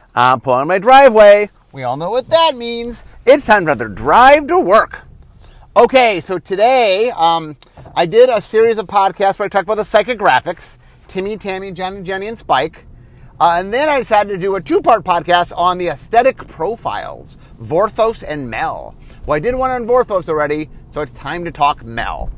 I'm pulling my driveway. We all know what that means. It's time for another drive to work. Okay, so today I did a series of podcasts where I talked about the psychographics, Timmy, Tammy, Johnny, Jenny, and Spike. And then I decided to do a two-part podcast on the aesthetic profiles, Vorthos and Mel. Well, I did one on Vorthos already, so it's time to talk Mel.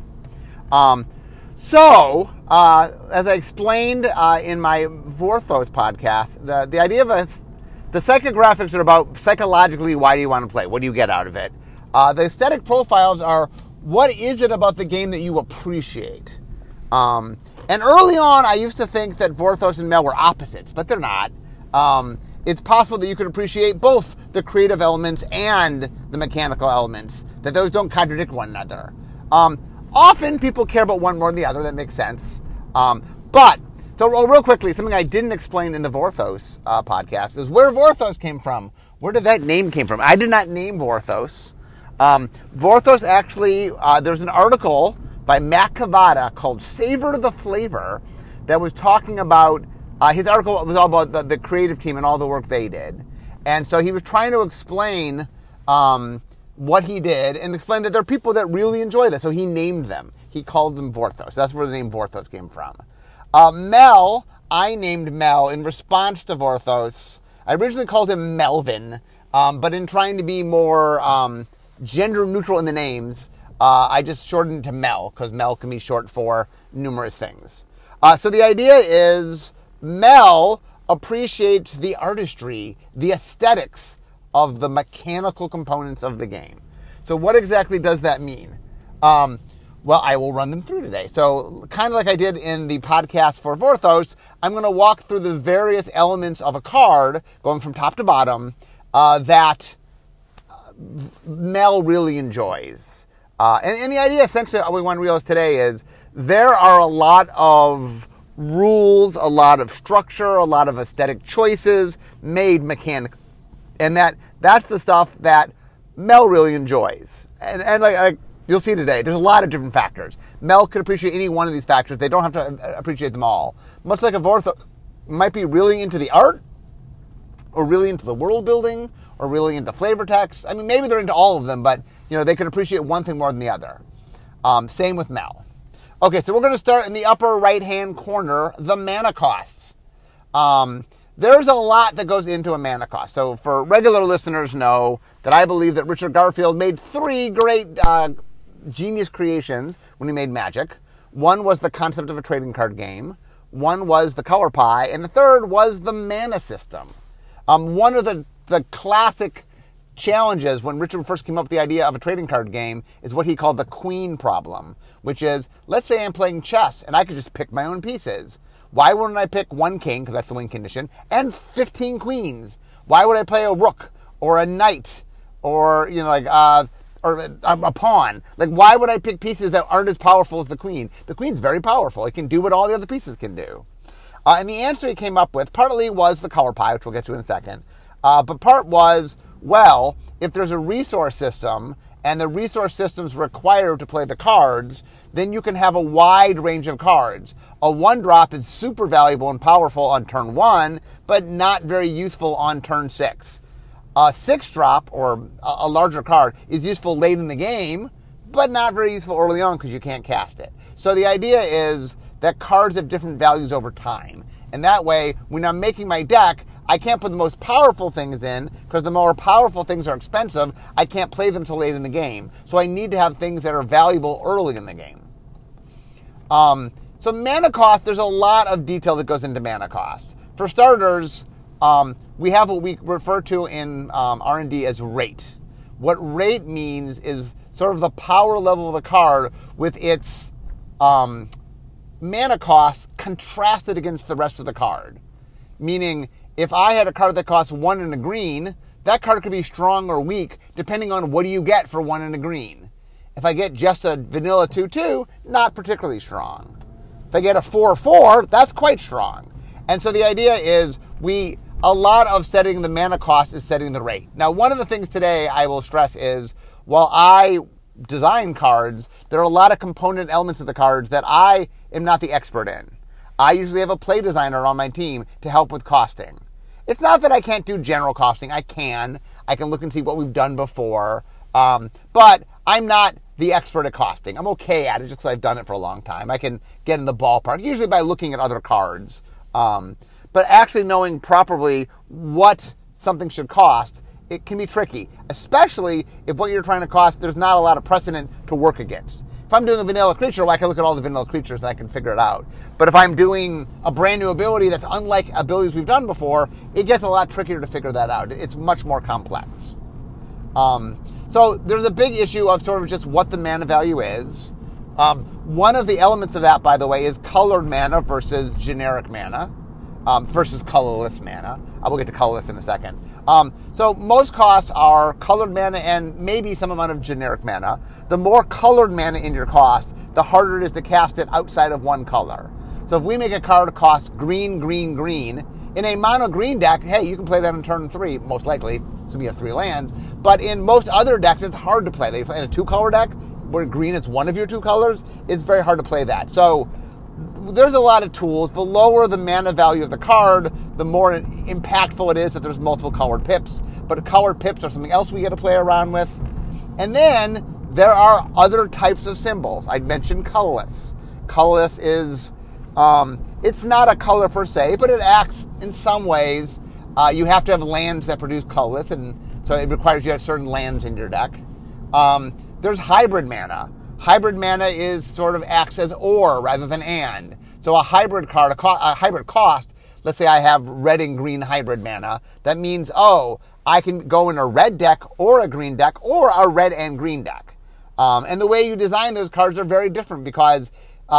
As I explained in my Vorthos podcast, the idea of the psychographics are about psychologically why do you want to play? What do you get out of it? The aesthetic profiles are what is it about the game that you appreciate? And early on, I used to think that Vorthos and Mel were opposites, but they're not. It's possible that you could appreciate both the creative elements and the mechanical elements, that those don't contradict one another. Often people care about one more than the other. That makes sense. So real quickly, something I didn't explain in the Vorthos podcast is where Vorthos came from. Where did that name came from? I did not name Vorthos. Vorthos actually, there's an article by Matt Cavada called Savor the Flavor that was talking about, his article was all about the creative team and all the work they did. And so he was trying to explain what he did and explain that there are people that really enjoy this. So he named them. He called them Vorthos. That's where the name Vorthos came from. Mel, I named Mel in response to Vorthos. I originally called him Melvin, but in trying to be more gender neutral in the names, I just shortened it to Mel, because Mel can be short for numerous things. So the idea is Mel appreciates the artistry, the aesthetics of the mechanical components of the game. So what exactly does that mean? Well, I will run them through today. So kind of like I did in the podcast for Vorthos, I'm going to walk through the various elements of a card, going from top to bottom, that Mel really enjoys. And the idea essentially we want to realize today is there are a lot of rules, a lot of structure, a lot of aesthetic choices made mechanical. And that's the stuff that Mel really enjoys. And like you'll see today, there's a lot of different factors. Mel could appreciate any one of these factors. They don't have to appreciate them all. Much like a Vorthos might be really into the art, or really into the world building, or really into flavor text. I mean, maybe they're into all of them, but they could appreciate one thing more than the other. Same with Mel. Okay, so we're going to start in the upper right-hand corner, the mana cost. There's a lot that goes into a mana cost. So for regular listeners know that I believe that Richard Garfield made three great genius creations when he made Magic. One was the concept of a trading card game. One was the color pie. And the third was the mana system. One of the classic challenges when Richard first came up with the idea of a trading card game is what he called the queen problem, which is, let's say I'm playing chess and I could just pick my own pieces. Why wouldn't I pick one king, because that's the win condition, and 15 queens? Why would I play a rook or a knight or a pawn? Like, why would I pick pieces that aren't as powerful as the queen? The queen's very powerful. It can do what all the other pieces can do. And the answer he came up with partly was the color pie, which we'll get to in a second. But part was, well, if there's a resource system and the resource system's required to play the cards, then you can have a wide range of cards. A 1-drop is super valuable and powerful on turn 1, but not very useful on turn 6. A 6-drop, or a larger card, is useful late in the game, but not very useful early on because you can't cast it. So the idea is that cards have different values over time. And that way, when I'm making my deck, I can't put the most powerful things in, because the more powerful things are expensive. I can't play them till late in the game. So I need to have things that are valuable early in the game. So mana cost, there's a lot of detail that goes into mana cost. For starters, we have what we refer to in R&D as rate. What rate means is sort of the power level of the card with its mana cost contrasted against the rest of the card. Meaning, if I had a card that costs 1 and a green, that card could be strong or weak depending on what do you get for 1 and a green. If I get just a vanilla 2/2, not particularly strong. If I get a 4/4, that's quite strong. And so the idea is a lot of setting the mana cost is setting the rate. Now, one of the things today I will stress is, while I design cards, there are a lot of component elements of the cards that I am not the expert in. I usually have a play designer on my team to help with costing. It's not that I can't do general costing. I can look and see what we've done before. But I'm not the expert at costing. I'm okay at it just because I've done it for a long time. I can get in the ballpark, usually by looking at other cards. But actually knowing properly what something should cost, it can be tricky, especially if what you're trying to cost, there's not a lot of precedent to work against. If I'm doing a vanilla creature, well, I can look at all the vanilla creatures and I can figure it out. But if I'm doing a brand new ability that's unlike abilities we've done before, it gets a lot trickier to figure that out. It's much more complex. So there's a big issue of sort of just what the mana value is. One of the elements of that, by the way, is colored mana versus generic mana, versus colorless mana. I will get to colorless in a second. So most costs are colored mana and maybe some amount of generic mana. The more colored mana in your cost, the harder it is to cast it outside of one color. So if we make a card cost green, green, green, in a mono green deck, hey, you can play that on turn 3, most likely, so we have 3 lands. But in most other decks, it's hard to play. They play in a 2-color deck, where green is one of your 2 colors, it's very hard to play that. So there's a lot of tools. The lower the mana value of the card, the more impactful it is that there's multiple colored pips. But colored pips are something else we get to play around with. And then there are other types of symbols. I mentioned colorless. Colorless is, it's not a color per se, but it acts in some ways. You have to have lands that produce colorless, and so it requires you to have certain lands in your deck. There's hybrid mana. Hybrid mana is sort of acts as or rather than and. So a hybrid card, a hybrid cost, let's say I have red and green hybrid mana, that means, I can go in a red deck or a green deck or a red and green deck. And the way you design those cards are very different because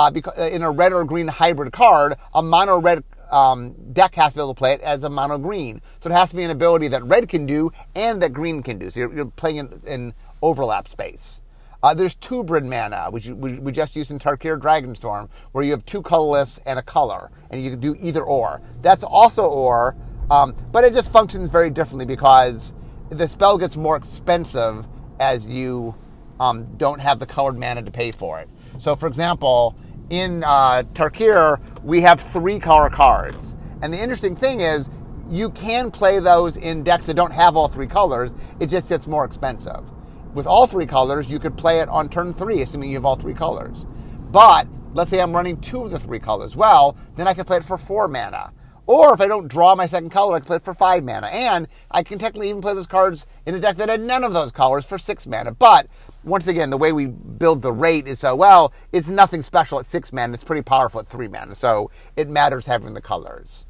in a red or green hybrid card, a mono red deck has to be able to play it as a mono green. So it has to be an ability that red can do and that green can do. So you're playing in overlap space. There's 2 Brid mana, which we just used in Tarkir Dragonstorm, where you have 2 colorless and a color, and you can do either or. That's also or, but it just functions very differently because the spell gets more expensive as you don't have the colored mana to pay for it. So, for example, in Tarkir, we have 3 color cards. And the interesting thing is, you can play those in decks that don't have all 3 colors. It just gets more expensive. With all 3 colors, you could play it on turn 3, assuming you have all 3 colors. But let's say I'm running 2 of the 3 colors. Well, then I can play it for 4 mana. Or if I don't draw my second color, I can play it for 5 mana. And I can technically even play those cards in a deck that had none of those colors for 6 mana. But once again, the way we build the rate is it's nothing special at 6 mana. It's pretty powerful at 3 mana. So it matters having the colors.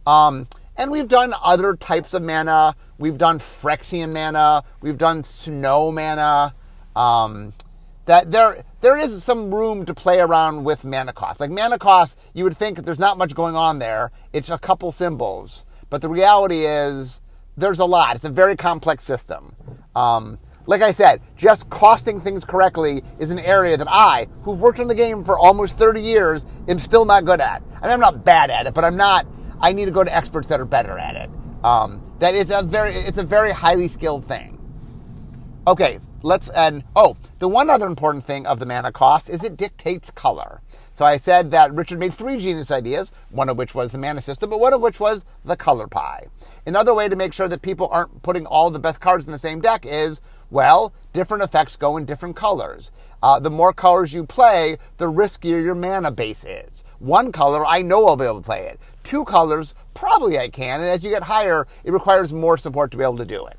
And we've done other types of mana. We've done Phyrexian mana. We've done snow mana. That there is some room to play around with mana cost. Like mana cost, you would think there's not much going on there. It's a couple symbols. But the reality is there's a lot. It's a very complex system. Like I said, just costing things correctly is an area that I, who've worked on the game for almost 30 years, am still not good at. And I'm not bad at it, but I need to go to experts that are better at it. It's a very highly skilled thing. Okay, the one other important thing of the mana cost is it dictates color. So I said that Richard made 3 genius ideas, one of which was the mana system, but one of which was the color pie. Another way to make sure that people aren't putting all the best cards in the same deck is, different effects go in different colors. The more colors you play, the riskier your mana base is. 1 color, I know I'll be able to play it. 2 colors, probably I can. And as you get higher, it requires more support to be able to do it.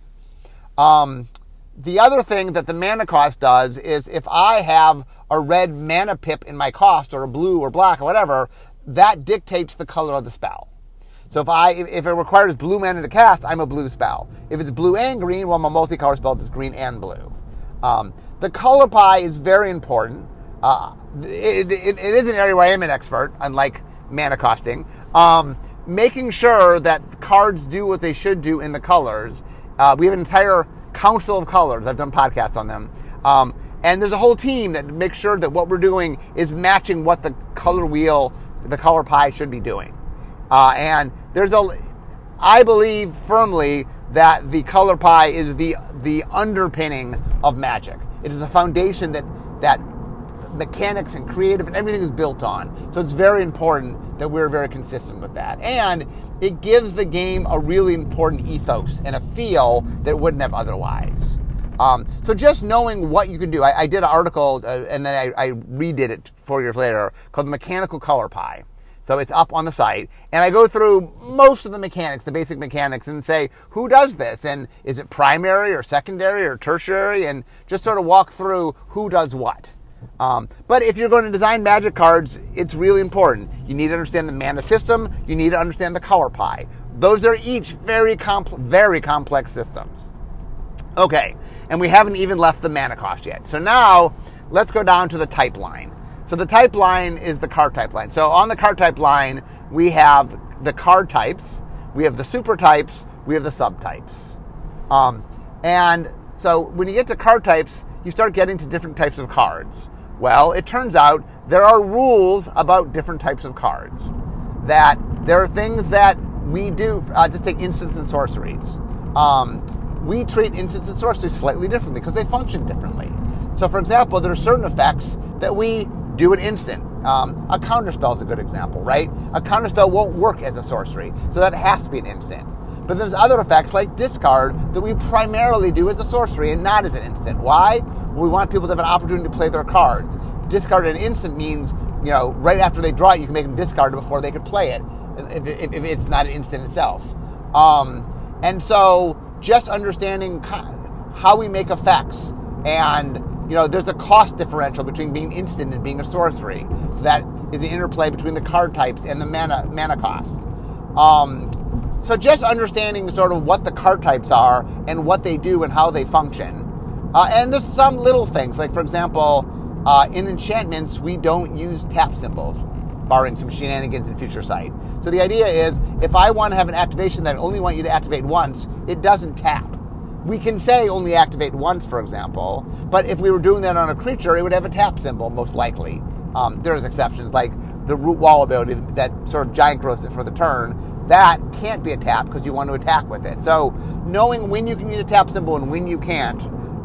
The other thing that the mana cost does is if I have a red mana pip in my cost, or a blue or black or whatever, that dictates the color of the spell. So if it requires blue mana to cast, I'm a blue spell. If it's blue and green, well, I'm a multicolor spell that's green and blue. The color pie is very important. It is an area where I am an expert, unlike mana costing. Making sure that cards do what they should do in the colors. We have an entire council of colors. I've done podcasts on them. And there's a whole team that makes sure that what we're doing is matching what the color wheel, the color pie should be doing. And I believe firmly that the color pie is the underpinning of Magic. It is the foundation that mechanics and creative and everything is built on. So it's very important that we're very consistent with that. And it gives the game a really important ethos and a feel that it wouldn't have otherwise. So just knowing what you can do. I did an article and then I redid it 4 years later called The Mechanical Color Pie. So it's up on the site, and I go through most of the mechanics, the basic mechanics, and say, who does this? And is it primary or secondary or tertiary? And just sort of walk through who does what. But if you're going to design Magic cards, it's really important. You need to understand the mana system. You need to understand the color pie. Those are each very complex systems. Okay, and we haven't even left the mana cost yet. So now, let's go down to the type line. So the type line is the card type line. So on the card type line, we have the card types, we have the super types, we have the subtypes. And so when you get to card types, you start getting to different types of cards. Well, it turns out there are rules about different types of cards. That there are things that we do, just take instants and sorceries. We treat instants and sorceries slightly differently because they function differently. So for example, there are certain effects that we do an instant. A counterspell is a good example, right? A counterspell won't work as a sorcery, so that has to be an instant. But there's other effects like discard that we primarily do as a sorcery and not as an instant. Why? Well, we want people to have an opportunity to play their cards. Discard an instant means, right after they draw it, you can make them discard it before they could play it, if it's not an instant itself. And so just understanding how we make effects and there's a cost differential between being instant and being a sorcery. So that is the interplay between the card types and the mana costs. So just understanding sort of what the card types are and what they do and how they function. And there's some little things, like for example, in enchantments, we don't use tap symbols, barring some shenanigans in Future Sight. So the idea is, if I want to have an activation that I only want you to activate once, it doesn't tap. We can say only activate once, for example, but if we were doing that on a creature, it would have a tap symbol, most likely. There's exceptions, like the Root Wall ability, that sort of giant growth for the turn. That can't be a tap because you want to attack with it. So knowing when you can use a tap symbol and when you can't,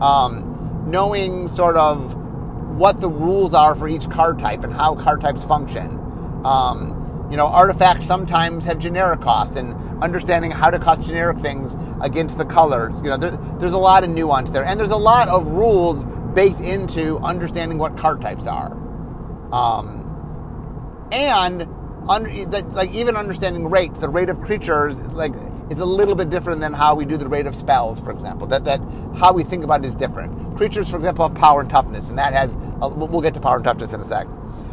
knowing sort of what the rules are for each card type and how card types function. Artifacts sometimes have generic costs, and understanding how to cost generic things against the colors. There's a lot of nuance there, and there's a lot of rules baked into understanding what card types are. Even understanding rates, the rate of creatures, is a little bit different than how we do the rate of spells, for example. That how we think about it is different. Creatures, for example, have power and toughness, and that has. We'll get to power and toughness in a sec.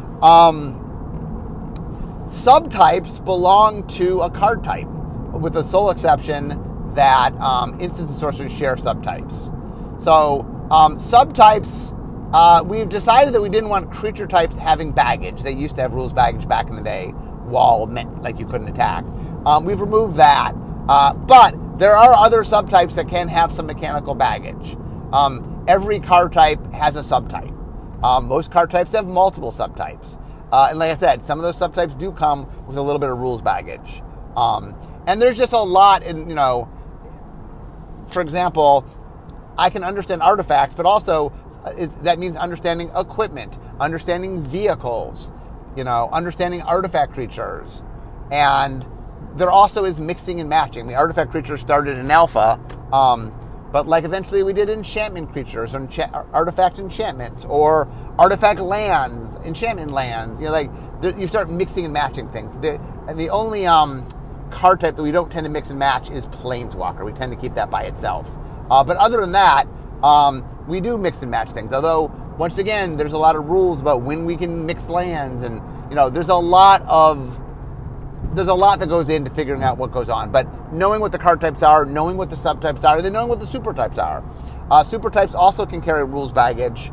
Subtypes belong to a card type, with the sole exception that instants and sorceries share subtypes. So subtypes, we've decided that we didn't want creature types having baggage. They used to have rules baggage back in the day. Wall meant like you couldn't attack. We've removed that. But there are other subtypes that can have some mechanical baggage. Every card type has a subtype. Most card types have multiple subtypes. And like I said, some of those subtypes do come with a little bit of rules baggage. And there's just a lot in, for example, I can understand artifacts, but also that means understanding equipment, understanding vehicles, understanding artifact creatures. And there also is mixing and matching. The artifact creatures started in alpha, but eventually we did enchantment creatures, or artifact enchantments, or artifact lands, enchantment lands. You start mixing and matching things. And the only card type that we don't tend to mix and match is Planeswalker. We tend to keep that by itself. But other than that, we do mix and match things. Although, once again, there's a lot of rules about when we can mix lands, and there's a lot that goes into figuring out what goes on. But knowing what the card types are, knowing what the subtypes are, then knowing what the super types are. Super types also can carry rules baggage,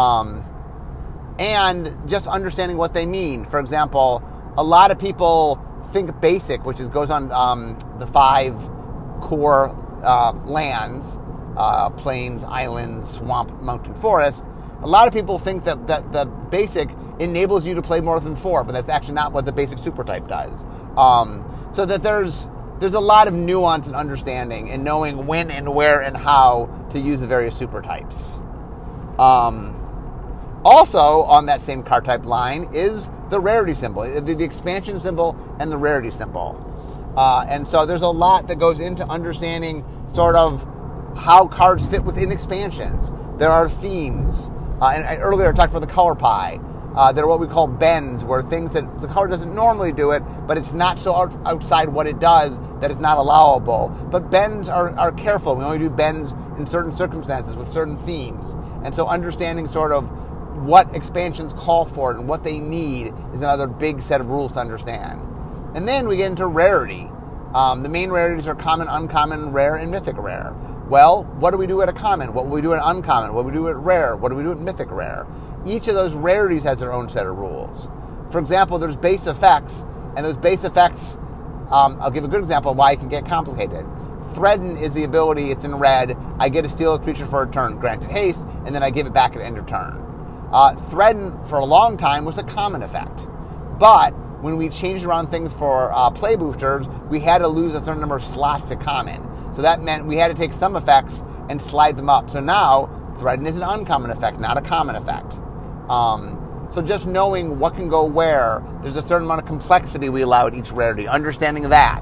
and just understanding what they mean. For example, a lot of people think basic, which goes on the 5 core lands, plains, islands, swamp, mountain, forest. A lot of people think that the basic enables you to play more than 4, but that's actually not what the basic super type does. So that there's a lot of nuance and understanding and knowing when and where and how to use the various super types. Also, on that same card type line is the rarity symbol, the expansion symbol and the rarity symbol. And so there's a lot that goes into understanding sort of how cards fit within expansions. There are themes. Earlier I talked about the color pie. There are what we call bends, where things that the color doesn't normally do it, but it's not so outside what it does that it's not allowable. But bends are careful. We only do bends in certain circumstances with certain themes. And so understanding sort of what expansions call for and what they need is another big set of rules to understand. And then we get into rarity. The main rarities are common, uncommon, rare, and mythic rare. Well, what do we do at a common? What will we do at uncommon? What do we do at rare? What do we do at mythic rare? Each of those rarities has their own set of rules. For example, there's base effects, and those base effects, I'll give a good example of why it can get complicated. Threaten is the ability, it's in red, I get to steal a creature for a turn, granted haste, and then I give it back at end of turn. Threaten, for a long time, was a common effect. But when we changed around things for play boosters, we had to lose a certain number of slots to common. So that meant we had to take some effects and slide them up. So now, Threaten is an uncommon effect, not a common effect. So just knowing what can go where, there's a certain amount of complexity we allow at each rarity. Understanding that.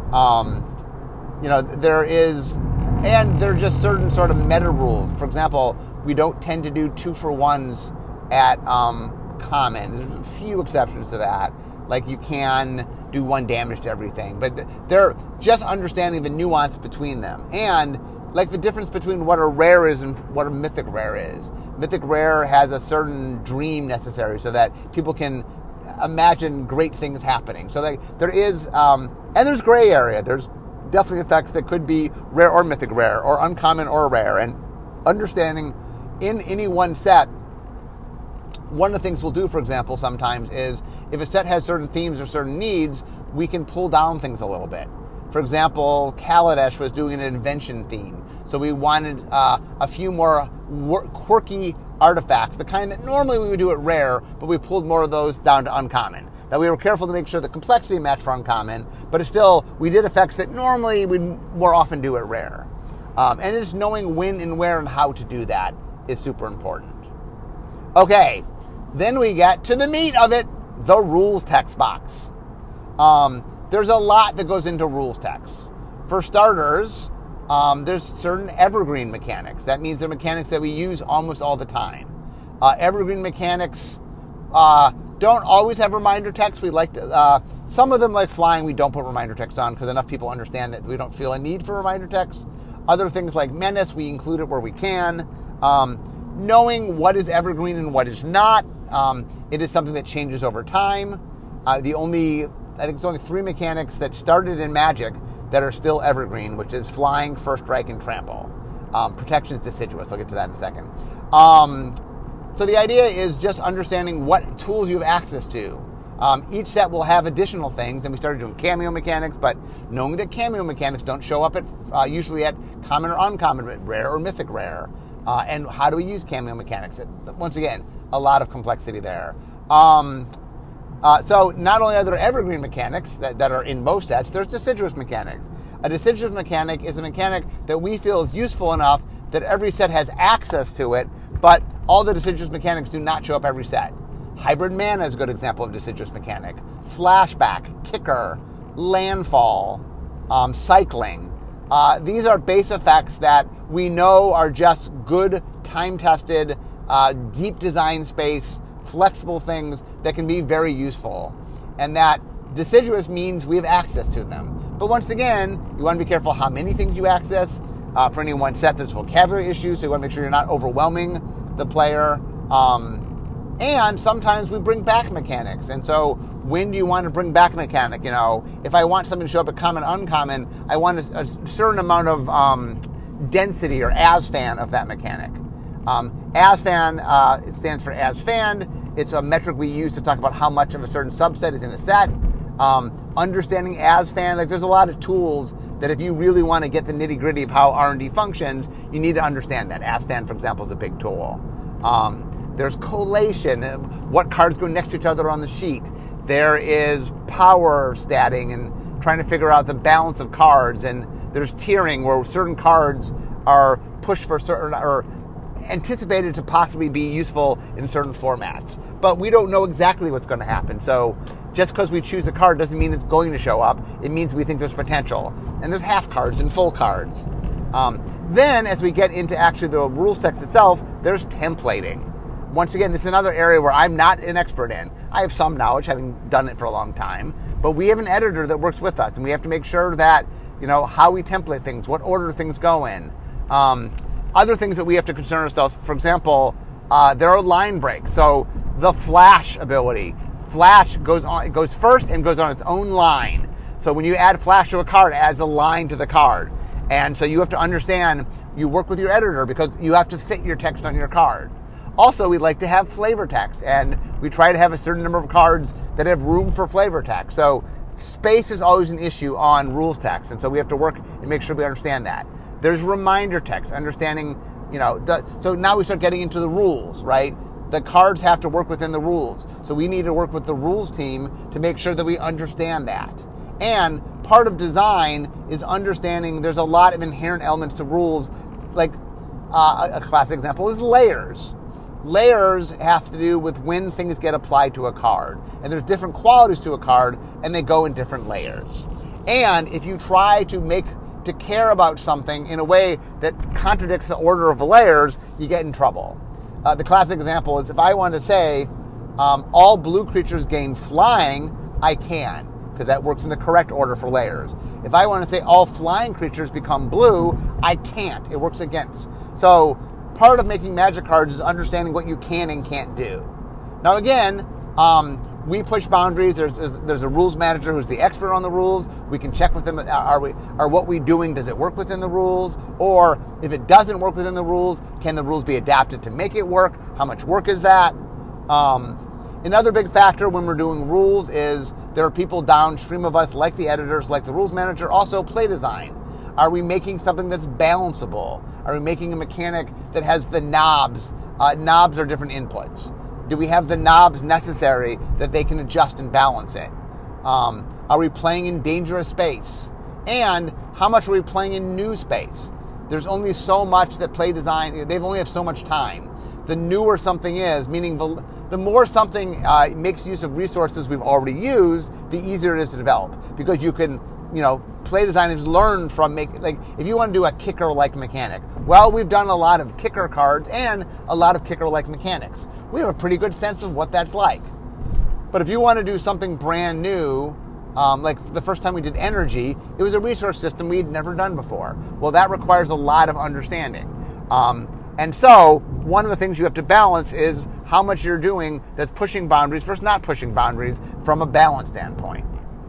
There are just certain sort of meta rules. For example, we don't tend to do 2-for-1s at common. There's a few exceptions to that. Like you can do 1 damage to everything. But they're just understanding the nuance between them. And like the difference between what a rare is and what a mythic rare is. Mythic rare has a certain dream necessary so that people can imagine great things happening. So there is, and there's gray area. There's definitely effects that could be rare or mythic rare or uncommon or rare. And understanding in any one set, one of the things we'll do, for example, sometimes is if a set has certain themes or certain needs, we can pull down things a little bit. For example, Kaladesh was doing an invention theme. So we wanted a few more quirky artifacts, the kind that normally we would do at rare, but we pulled more of those down to uncommon. Now, we were careful to make sure the complexity matched for uncommon, but it's still, we did effects that normally we'd more often do at rare. And just knowing when and where and how to do that is super important. Okay, then we get to the meat of it, the rules text box. There's a lot that goes into rules text. For starters, there's certain evergreen mechanics. That means they're mechanics that we use almost all the time. Evergreen mechanics don't always have reminder text. We like to, some of them, like flying, we don't put reminder text on because enough people understand that we don't feel a need for reminder text. Other things like menace, we include it where we can. Knowing what is evergreen and what is not, it is something that changes over time. I think it's only 3 mechanics that started in Magic that are still evergreen, which is flying, first strike, and trample. Protection is deciduous. I'll get to that in a second. So the idea is just understanding what tools you have access to. Each set will have additional things, and we started doing cameo mechanics, but knowing that cameo mechanics don't show up at usually at common or uncommon, rare or mythic rare. And how do we use cameo mechanics? Once again, a lot of complexity there. So not only are there evergreen mechanics that are in most sets, there's deciduous mechanics. A deciduous mechanic is a mechanic that we feel is useful enough that every set has access to it, but all the deciduous mechanics do not show up every set. Hybrid Mana is a good example of deciduous mechanic. Flashback, Kicker, Landfall, Cycling. These are base effects that we know are just good, time-tested, deep design space, flexible things that can be very useful. And that deciduous means we have access to them. But once again, you want to be careful how many things you access. For any one set, there's vocabulary issues, so you want to make sure you're not overwhelming the player. And sometimes we bring back mechanics. And so when do you want to bring back a mechanic? You know, if I want something to show up at common, uncommon, I want a certain amount of density or as-fan of that mechanic. As-fan, it stands for as-fanned. It's a metric we use to talk about how much of a certain subset is in a set. Understanding as-fan, like there's a lot of tools that if you really want to get the nitty-gritty of how R&D functions, you need to understand that. As-fan, for example, is a big tool. There's collation, what cards go next to each other on the sheet. There is power statting and trying to figure out the balance of cards. And there's tiering where certain cards are pushed for certain, or anticipated to possibly be useful in certain formats. But we don't know exactly what's going to happen. So just because we choose a card doesn't mean it's going to show up. It means we think there's potential. And there's half cards and full cards. Then, as we get into actually the rules text itself, there's templating. Once again, this is another area where I'm not an expert in. I have some knowledge, having done it for a long time. But we have an editor that works with us, and we have to make sure that, how we template things, what order things go in. Other things that we have to concern ourselves, for example, there are line breaks. So the flash ability. Flash goes first and goes on its own line. So when you add flash to a card, it adds a line to the card. And so you have to understand, you work with your editor because you have to fit your text on your card. Also, we like to have flavor text, and we try to have a certain number of cards that have room for flavor text. So space is always an issue on rules text, and so we have to work and make sure we understand that. There's reminder text, understanding, so now we start getting into the rules, right? The cards have to work within the rules. So we need to work with the rules team to make sure that we understand that. And part of design is understanding there's a lot of inherent elements to rules, like a classic example is layers. Layers have to do with when things get applied to a card. And there's different qualities to a card, and they go in different layers. And if you try to care about something in a way that contradicts the order of the layers, you get in trouble. The classic example is if I want to say all blue creatures gain flying, I can, because that works in the correct order for layers. If I want to say all flying creatures become blue, I can't. It works against. So part of making Magic cards is understanding what you can and can't do. Now again, we push boundaries. There's a rules manager who's the expert on the rules. We can check with them. Are what we're doing, does it work within the rules? Or if it doesn't work within the rules, can the rules be adapted to make it work? How much work is that? Another big factor when we're doing rules is there are people downstream of us, like the editors, like the rules manager, also play design. Are we making something that's balanceable? Are we making a mechanic that has the knobs? Knobs are different inputs. Do we have the knobs necessary that they can adjust and balance it? Are we playing in dangerous space? And how much are we playing in new space? There's only so much that play design, they only have so much time. The newer something is, meaning the more something makes use of resources we've already used, the easier it is to develop. Because you can, play designers learn from if you want to do a kicker-like mechanic. Well, we've done a lot of kicker cards and a lot of kicker-like mechanics. We have a pretty good sense of what that's like. But if you want to do something brand new, like the first time we did energy, it was a resource system we'd never done before. Well, that requires a lot of understanding. And so one of the things you have to balance is how much you're doing that's pushing boundaries versus not pushing boundaries from a balance standpoint.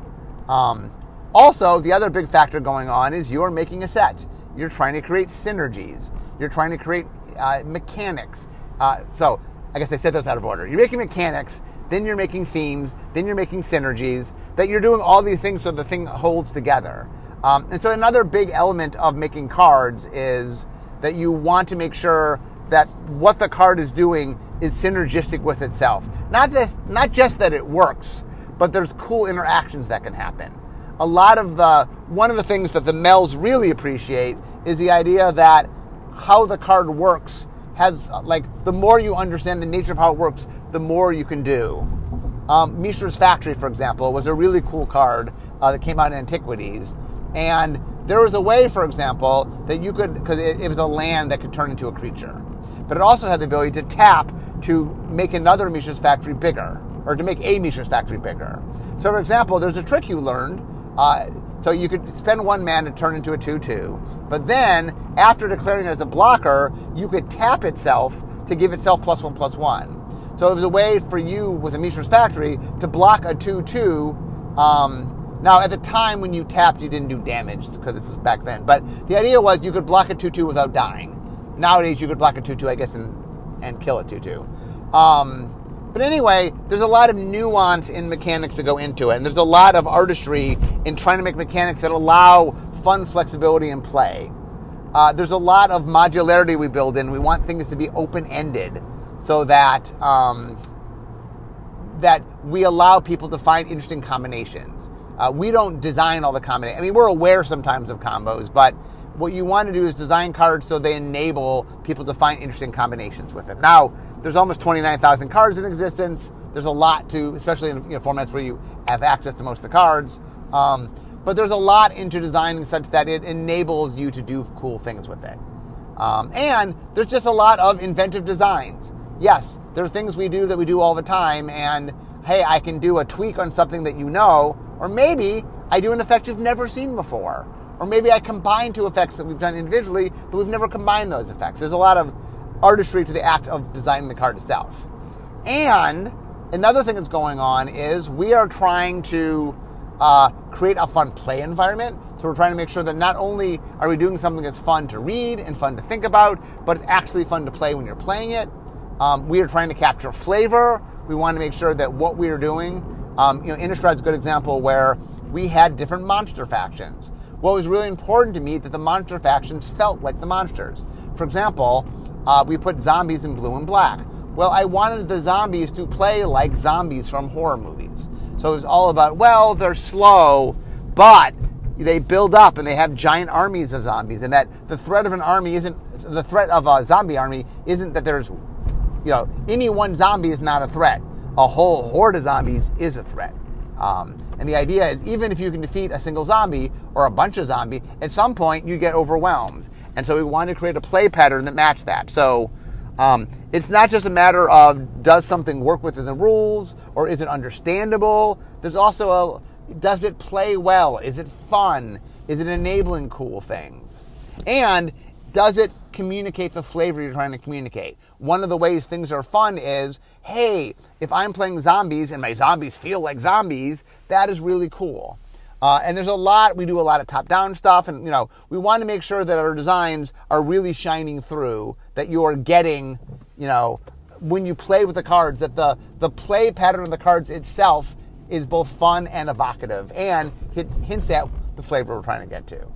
Also, the other big factor going on is you're making a set. You're trying to create synergies. You're trying to create mechanics. So I guess I said those out of order. You're making mechanics, then you're making themes, then you're making synergies, that you're doing all these things so the thing holds together. And so another big element of making cards is that you want to make sure that what the card is doing is synergistic with itself. Not just that it works, but there's cool interactions that can happen. One of the things that the Mells really appreciate is the idea that how the card works has, the more you understand the nature of how it works, the more you can do. Mishra's Factory, for example, was a really cool card that came out in Antiquities. And there was a way, for example, that you could, because it was a land that could turn into a creature. But it also had the ability to tap to make another Mishra's Factory bigger, or to make a Mishra's Factory bigger. So, for example, there's a trick you learned. So you could spend 1 mana to turn into a 2/2, but then, after declaring it as a blocker, you could tap itself to give itself +1/+1. So it was a way for you, with a Mishra's Factory, to block a 2/2. Now, at the time when you tapped, you didn't do damage, because this was back then, but the idea was you could block a 2/2 without dying. Nowadays, you could block a 2/2, I guess, and kill a 2/2. But anyway, there's a lot of nuance in mechanics that go into it, and there's a lot of artistry in trying to make mechanics that allow fun flexibility in play. There's a lot of modularity we build in. We want things to be open-ended so that that we allow people to find interesting combinations. We don't design all the combinations. I mean, we're aware sometimes of combos, but what you want to do is design cards so they enable people to find interesting combinations with them. Now, there's almost 29,000 cards in existence. There's a lot to, especially in formats where you have access to most of the cards. But there's a lot into designing such that it enables you to do cool things with it. And there's just a lot of inventive designs. Yes, there's things we do that we do all the time, and hey, I can do a tweak on something that you know, or maybe I do an effect you've never seen before. Or maybe I combine two effects that we've done individually, but we've never combined those effects. There's a lot of artistry to the act of designing the card itself. And another thing that's going on is we are trying to create a fun play environment. So we're trying to make sure that not only are we doing something that's fun to read and fun to think about, but it's actually fun to play when you're playing it. We are trying to capture flavor. We want to make sure that what we are doing, Innistrad is a good example where we had different monster factions. What was really important to me that the monster factions felt like the monsters. For example, we put zombies in blue and black. Well, I wanted the zombies to play like zombies from horror movies. So it was all about, well, they're slow, but they build up and they have giant armies of zombies, and that the threat of an army isn't, the threat of a zombie army isn't that there's, any one zombie is not a threat. A whole horde of zombies is a threat. And the idea is, even if you can defeat a single zombie or a bunch of zombies, at some point you get overwhelmed. And so we want to create a play pattern that matches that. So it's not just a matter of does something work within the rules or is it understandable. There's also does it play well? Is it fun? Is it enabling cool things? And does it communicate the flavor you're trying to communicate? One of the ways things are fun is, hey, if I'm playing zombies and my zombies feel like zombies, that is really cool. And there's we do a lot of top-down stuff, and we want to make sure that our designs are really shining through, that you're getting, when you play with the cards, that the play pattern of the cards itself is both fun and evocative, and hints at the flavor we're trying to get to.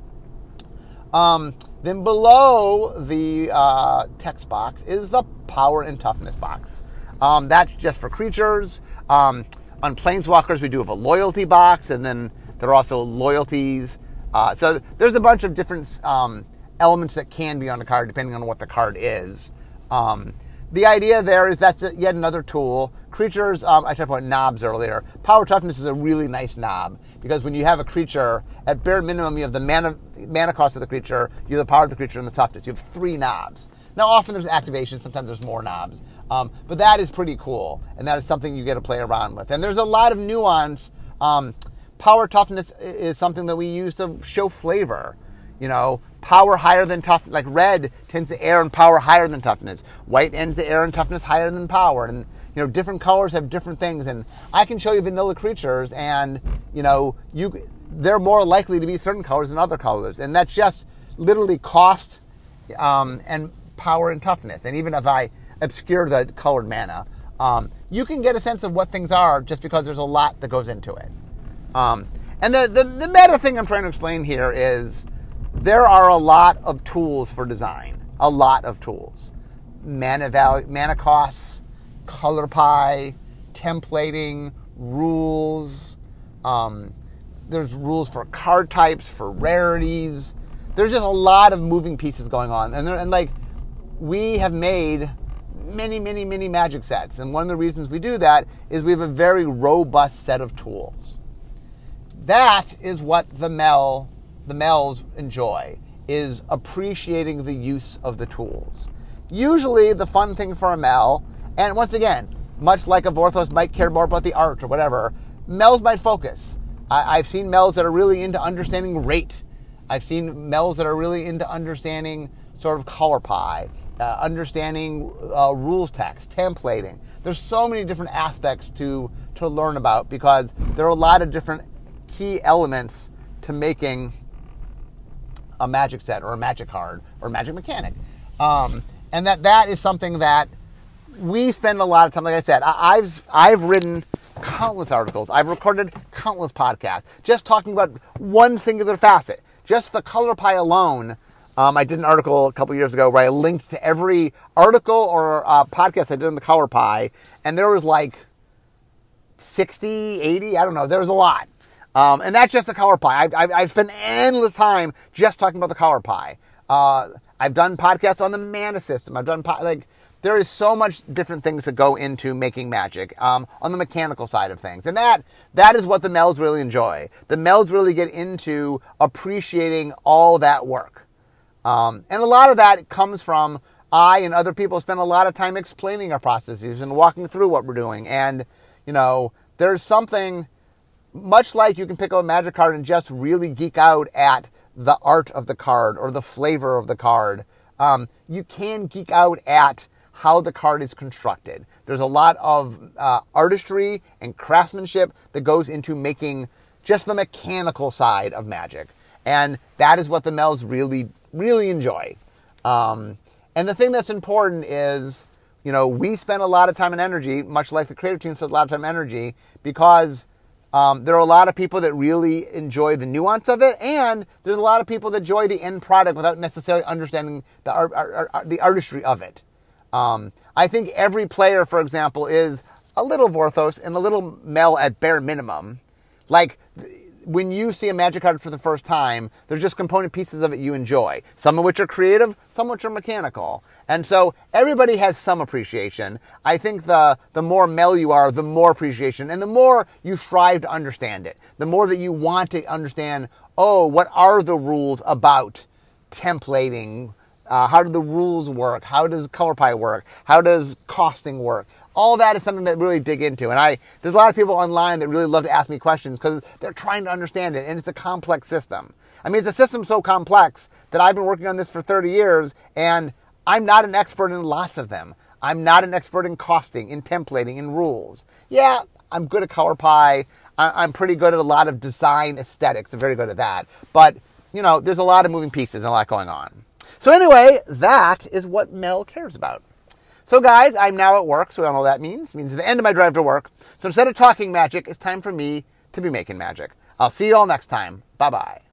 Then below the text box is the power and toughness box. That's just for creatures. On Planeswalkers, we do have a loyalty box, and then there are also loyalties. So there's a bunch of different elements that can be on the card, depending on what the card is. The idea there is that's yet another tool. Creatures, I talked about knobs earlier. Power toughness is a really nice knob, because when you have a creature, at bare minimum, you have the mana cost of the creature, you have the power of the creature, and the toughness. You have 3 knobs. Now, often there's activation, sometimes there's more knobs. But that is pretty cool, and that is something you get to play around with. And there's a lot of nuance. Power toughness is something that we use to show flavor. Power higher than tough, like red tends to err in power higher than toughness. White tends to err in toughness higher than power. And, different colors have different things. And I can show you vanilla creatures, and, they're more likely to be certain colors than other colors. And that's just literally cost and power and toughness. And even if I obscure the colored mana, you can get a sense of what things are just because there's a lot that goes into it. And the meta thing I'm trying to explain here is there are a lot of tools for design. A lot of tools. Mana costs, color pie, templating, rules. There's rules for card types, for rarities. There's just a lot of moving pieces going on. And we have made many, many, many Magic sets. And one of the reasons we do that is we have a very robust set of tools. That is what the Mells enjoy, is appreciating the use of the tools. Usually the fun thing for a Mel, and once again, much like a Vorthos might care more about the art or whatever, Mells might focus. I've seen Mells that are really into understanding rate. I've seen Mells that are really into understanding sort of color pie, understanding rules text, templating. There's so many different aspects to learn about, because there are a lot of different key elements to making a Magic set or a Magic card or a Magic mechanic. And that is something that we spend a lot of time, like I said, I've written countless articles. I've recorded countless podcasts just talking about one singular facet. Just the color pie alone. I did an article a couple years ago where I linked to every article or podcast I did on the color pie, and there was like 60, 80, I don't know, there was a lot. And that's just the color pie. I've spent endless time just talking about the color pie. I've done podcasts on the mana system. I've done there is so much different things that go into making Magic on the mechanical side of things. And that is what the Melds really enjoy. The Melds really get into appreciating all that work. And a lot of that comes from I and other people spend a lot of time explaining our processes and walking through what we're doing. And, there's something, much like you can pick up a Magic card and just really geek out at the art of the card or the flavor of the card, you can geek out at how the card is constructed. There's a lot of artistry and craftsmanship that goes into making just the mechanical side of Magic. And that is what the Melds really, really enjoy. And the thing that's important is, we spend a lot of time and energy, much like the creative team spends a lot of time and energy, because there are a lot of people that really enjoy the nuance of it, and there's a lot of people that enjoy the end product without necessarily understanding the artistry of it. I think every player, for example, is a little Vorthos and a little Mel at bare minimum. Like, when you see a Magic card for the first time, there's just component pieces of it you enjoy. Some of which are creative, some of which are mechanical. And so everybody has some appreciation. I think the more Mel you are, the more appreciation, and the more you strive to understand it. The more that you want to understand, what are the rules about templating? How do the rules work? How does color pie work? How does costing work? All that is something that really dig into. And there's a lot of people online that really love to ask me questions because they're trying to understand it. And it's a complex system. I mean, it's a system so complex that I've been working on this for 30 years, and I'm not an expert in lots of them. I'm not an expert in costing, in templating, in rules. Yeah, I'm good at color pie. I'm pretty good at a lot of design aesthetics. I'm very good at that. But, there's a lot of moving pieces and a lot going on. So anyway, that is what Mel cares about. So guys, I'm now at work, so we all know what that means. It means the end of my drive to work. So instead of talking Magic, it's time for me to be making Magic. I'll see you all next time. Bye-bye.